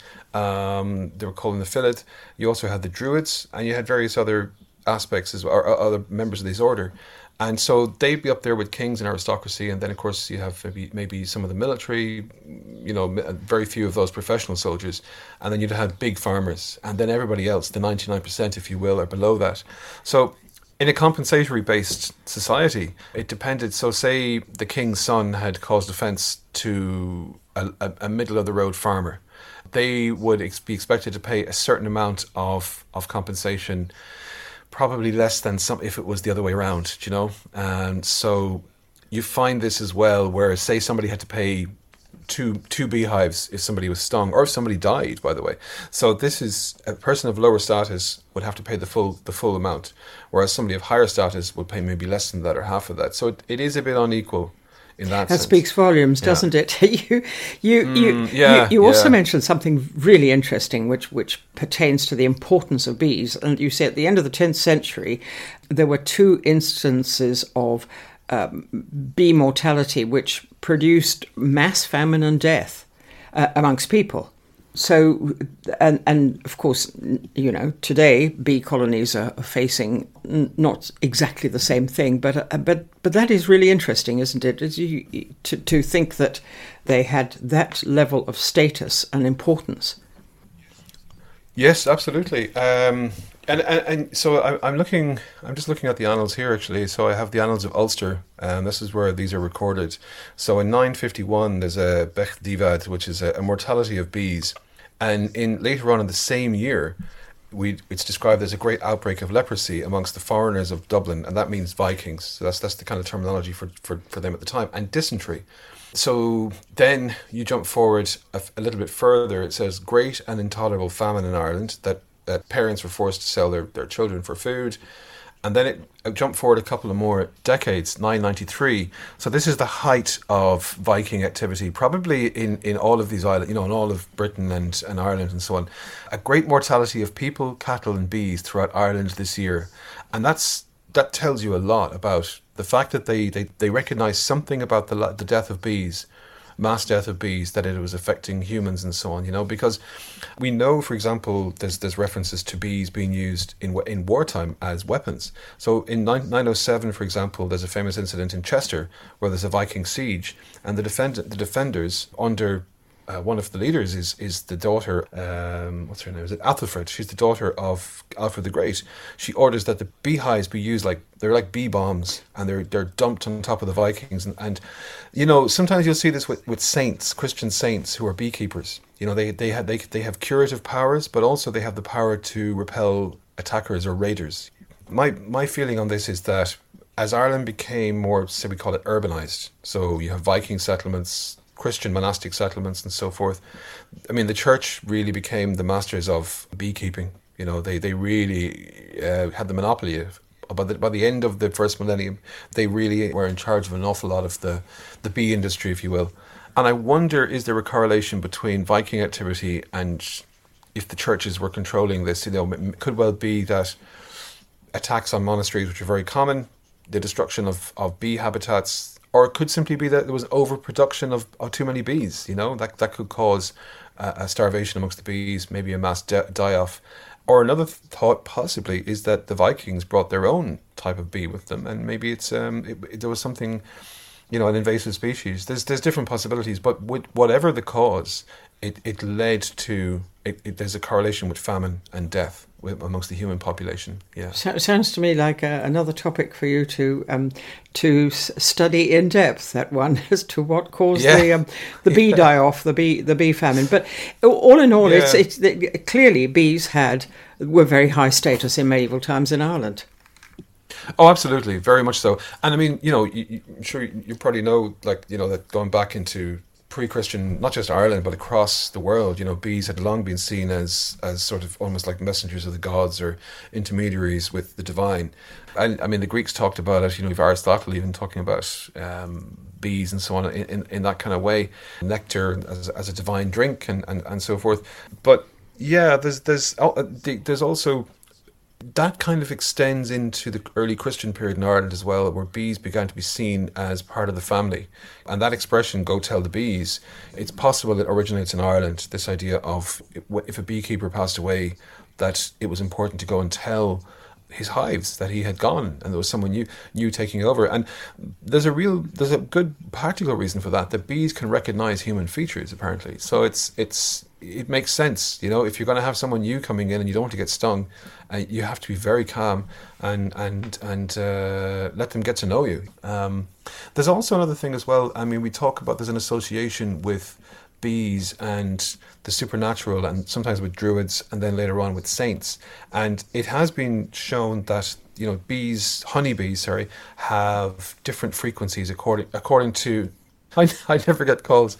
um, they were called in the Philid. You also had the Druids, and you had various other aspects as well, or other members of this order. And so they'd be up there with kings and aristocracy, and then of course you have maybe maybe some of the military, you know, very few of those professional soldiers, and then you'd have big farmers, and then everybody else, the ninety-nine percent, if you will, are below that. So in a compensatory based society, it depended. So say the king's son had caused offence to a, a, a middle of the road farmer, they would ex- be expected to pay a certain amount of, of compensation, probably less than some if it was the other way around, you know. And so you find this as well, where say somebody had to pay two two beehives if somebody was stung, or if somebody died, by the way. So this is a person of lower status would have to pay the full the full amount, whereas somebody of higher status would pay maybe less than that or half of that. So it, it is a bit unequal. In that, that sense. speaks volumes, yeah. doesn't it? you, you, mm, you, yeah, you, you also yeah. mentioned something really interesting, which which pertains to the importance of bees. And you say at the end of the tenth century, there were two instances of um, bee mortality, which produced mass famine and death uh, amongst people. So, and and of course, you know, today bee colonies are facing not exactly the same thing, but uh, but but that is really interesting, isn't it? Is you, to to think that they had that level of status and importance. Yes, absolutely. Um, and, and and so I, I'm looking. I'm just looking at the annals here, actually. So I have the annals of Ulster, and this is where these are recorded. So in nine fifty-one, there's a Bech Divad, which is a, a mortality of bees, and in later on in the same year, we it's described as a great outbreak of leprosy amongst the foreigners of Dublin, and that means Vikings. So that's that's the kind of terminology for for, for them at the time, and dysentery. So then you jump forward a, a little bit further. It says great and intolerable famine in Ireland, that, that parents were forced to sell their, their children for food. And then it, it jumped forward a couple of more decades, nine ninety-three. So this is the height of Viking activity, probably in, in all of these islands, you know, in all of Britain and, and Ireland and so on. A great mortality of people, cattle and bees throughout Ireland this year. And that's that tells you a lot about the fact that they, they, they recognise something about the the death of bees, mass death of bees, that it was affecting humans and so on, you know, because we know, for example, there's there's references to bees being used in in wartime as weapons. So in nine oh seven, for example, there's a famous incident in Chester where there's a Viking siege, and the defend the defenders under Uh, one of the leaders is is the daughter, um, what's her name? Is it Athelfred? She's the daughter of Alfred the Great. She orders that the beehives be used like, they're like bee bombs, and they're they're dumped on top of the Vikings. And, and you know, sometimes you'll see this with, with saints, Christian saints who are beekeepers. You know, they they have they they have curative powers, but also they have the power to repel attackers or raiders. My my feeling on this is that as Ireland became more, say we call it urbanized, so you have Viking settlements, Christian monastic settlements and so forth. I mean, the church really became the masters of beekeeping. You know, they, they really uh, had the monopoly of. By the, by the end of the first millennium, they really were in charge of an awful lot of the, the bee industry, if you will. And I wonder, is there a correlation between Viking activity and if the churches were controlling this? You know, it could well be that attacks on monasteries, which are very common, the destruction of, of bee habitats, or it could simply be that there was overproduction of, of too many bees. You know, that that could cause uh, a starvation amongst the bees, maybe a mass de- die-off. Or another thought possibly is that the Vikings brought their own type of bee with them, and maybe it's um it, it, there was something, you know, an invasive species. There's there's different possibilities, but with whatever the cause, it, it led to it, it, there's a correlation with famine and death with, amongst the human population. Yeah, so, sounds to me like uh, another topic for you to um to s- study in depth. That one as to what caused yeah. the um, the bee yeah. die off, the bee the bee famine. But all in all, yeah. it's it's clearly bees had were very high status in medieval times in Ireland. Oh, absolutely, very much so. And I mean, you know, you, you, I'm sure you, you probably know, like, you know, that going back into pre-Christian, not just Ireland, but across the world, you know, bees had long been seen as as sort of almost like messengers of the gods or intermediaries with the divine. And I mean, the Greeks talked about it, you know, you've Aristotle even talking about um, bees and so on in, in, in that kind of way, nectar as, as a divine drink and, and, and so forth. But yeah, there's there's there's also that kind of extends into the early Christian period in Ireland as well, where bees began to be seen as part of the family. And that expression, go tell the bees, it's possible it originates in Ireland, this idea of if a beekeeper passed away, that it was important to go and tell his hives that he had gone and there was someone new new taking over. And there's a real there's a good practical reason for that. The bees can recognize human features, apparently. So it's it's it makes sense, you know, if you're going to have someone new coming in and you don't want to get stung, uh, you have to be very calm and and and uh, let them get to know you. Um, there's also another thing as well. I mean, we talk about there's an association with bees and the supernatural, and sometimes with druids, and then later on with saints. And it has been shown that, you know, bees, honeybees, sorry, have different frequencies according according to. I, I never get calls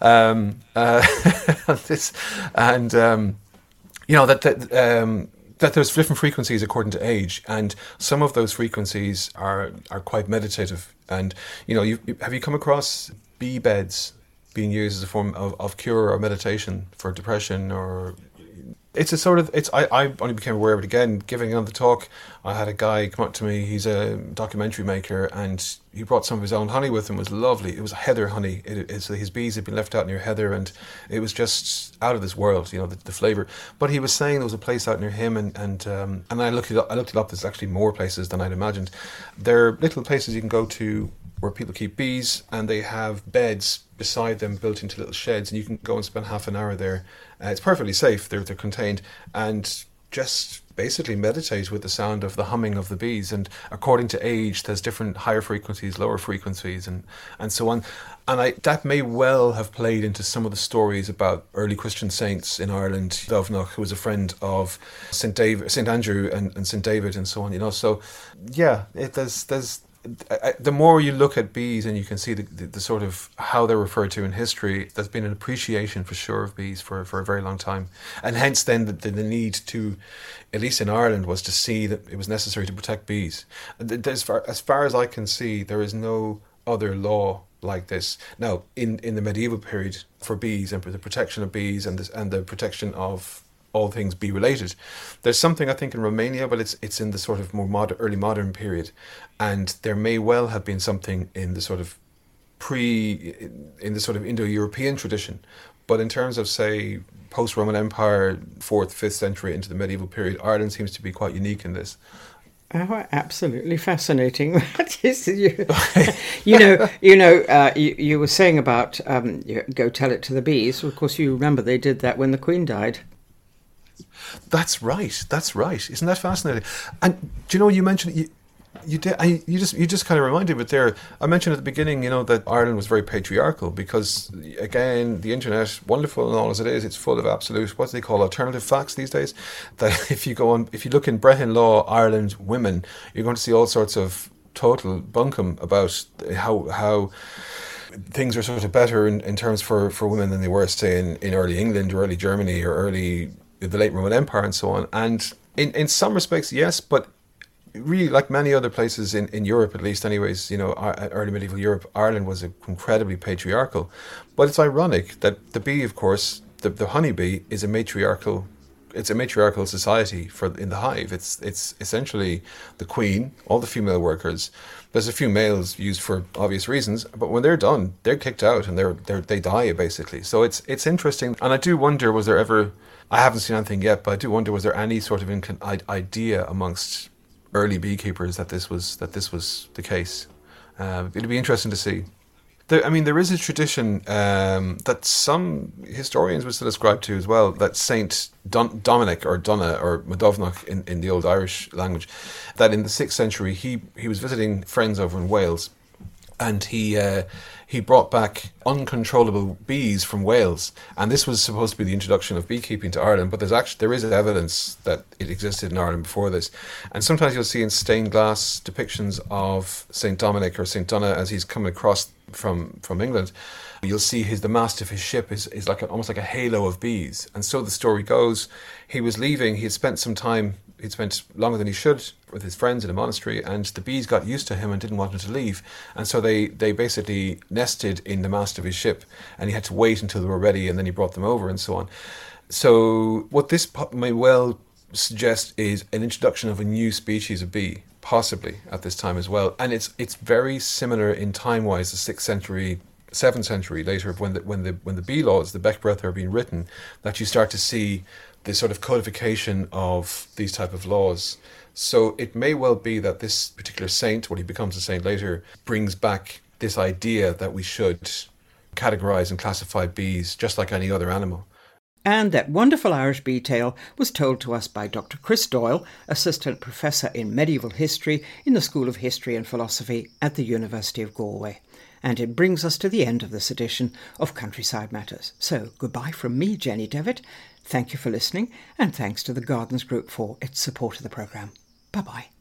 um, uh, on this, and um, you know that that um, that there's different frequencies according to age, and some of those frequencies are are quite meditative. And you know, you have you come across bee beds being used as a form of, of cure or meditation for depression? Or it's a sort of it's I, I only became aware of it again giving another talk. I had a guy come up to me, he's a documentary maker, and he brought some of his own honey with him. It was lovely. It was heather honey. It, it, so his bees had been left out near heather, and it was just out of this world, you know, the, the flavour. But he was saying there was a place out near him, and and um, and I looked it up, I looked it up, there's actually more places than I'd imagined. There are little places you can go to where people keep bees, and they have beds beside them built into little sheds, and you can go and spend half an hour there. Uh, it's perfectly safe. They're they're contained, and just basically meditate with the sound of the humming of the bees. And according to age, there's different higher frequencies, lower frequencies, and and so on. And I that may well have played into some of the stories about early Christian saints in Ireland. Dovnach, who was a friend of Saint David, Saint Andrew, and, and Saint David, and so on. You know, so yeah, it, there's there's. The more you look at bees and you can see the, the, the sort of how they're referred to in history, there's been an appreciation for sure of bees for, for a very long time. And hence then the, the need to, at least in Ireland, was to see that it was necessary to protect bees. As far, as far as I can see, there is no other law like this. Now, in, in the medieval period, for bees and for the protection of bees and, this, and the protection of all things bee related, there's something I think in Romania, but it's it's in the sort of more modern, early modern period, and there may well have been something in the sort of pre in the sort of Indo-European tradition, but in terms of, say, post-Roman Empire, fourth, fifth century into the medieval period, Ireland seems to be quite unique in this. Oh, absolutely fascinating! you, you know, you know, uh, you, you were saying about um, you go tell it to the bees. Of course, you remember they did that when the Queen died. That's right. That's right. Isn't that fascinating? And do you know, you mentioned you, you did. I, you just you just kind of reminded me there. I mentioned at the beginning, you know, that Ireland was very patriarchal because, again, the internet, wonderful and all as it is, it's full of absolute, what do they call, alternative facts these days. That if you go on, if you look in Brehon Law, Ireland women, you're going to see all sorts of total bunkum about how how things are sort of better in, in terms for, for women than they were, say, in, in early England or early Germany or early the late Roman Empire and so on. And in, in some respects, yes, but really, like many other places in, in Europe, at least anyways, you know, early medieval Europe, Ireland was incredibly patriarchal. But it's ironic that the bee, of course, the, the honeybee is a matriarchal it's a matriarchal society for in the hive. It's it's essentially the queen, all the female workers. There's a few males used for obvious reasons, but when they're done, they're kicked out and they're they they die basically. So it's it's interesting, and I do wonder, was there ever? I haven't seen anything yet, but I do wonder, was there any sort of inc- idea amongst early beekeepers that this was that this was the case? Uh, it'd be interesting to see. There, I mean, there is a tradition um, that some historians would still ascribe to as well, that Saint Don- Dominic or Donna or Modovnoch in, in the old Irish language, that in the sixth century he, he was visiting friends over in Wales, and he uh, he brought back uncontrollable bees from Wales, and this was supposed to be the introduction of beekeeping to Ireland. But there's actually there is evidence that it existed in Ireland before this, and sometimes you'll see in stained glass depictions of Saint Dominic or Saint Donna as he's coming across from from England. You'll see his the mast of his ship is, is like a, almost like a halo of bees. And so the story goes, he was leaving, he had spent some time, he'd spent longer than he should with his friends in a monastery, and the bees got used to him and didn't want him to leave. And so they, they basically nested in the mast of his ship, and he had to wait until they were ready, and then he brought them over and so on. So what this may well suggest is an introduction of a new species of bee, possibly at this time as well. And it's it's very similar in time-wise, the sixth century, seventh century later, when the when the when the bee laws, the Becbreath, are being written, that you start to see this sort of codification of these type of laws. So it may well be that this particular saint, when he becomes a saint later, brings back this idea that we should categorize and classify bees just like any other animal. And that wonderful Irish bee tale was told to us by Doctor Chris Doyle, Assistant Professor in Medieval History in the School of History and Philosophy at the University of Galway. And it brings us to the end of this edition of Countryside Matters. So goodbye from me, Jenny Devitt. Thank you for listening, and thanks to the Gardens Group for its support of the programme. Bye-bye.